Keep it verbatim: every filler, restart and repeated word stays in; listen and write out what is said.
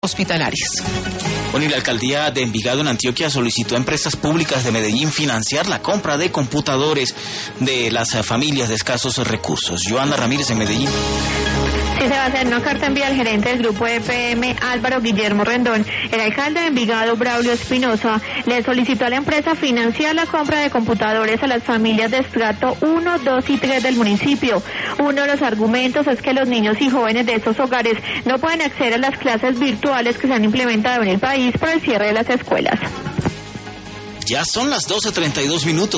hospitalarias. Bueno, y la alcaldía de Envigado en Antioquia solicitó a empresas públicas de Medellín financiar la compra de computadores de las familias de escasos recursos. Joana Ramírez en Medellín. Sí, se va a hacer una carta envía al gerente del grupo E P M, Álvaro Guillermo Rendón. El alcalde de Envigado, Braulio Espinosa, le solicitó a la empresa financiar la compra de computadores a las familias de estrato uno, dos y tres del municipio. Uno de los argumentos es que los niños y jóvenes de esos hogares no pueden acceder a las clases virtuales que se han implementado en el país por el cierre de las escuelas. Ya son las doce treinta y dos minutos.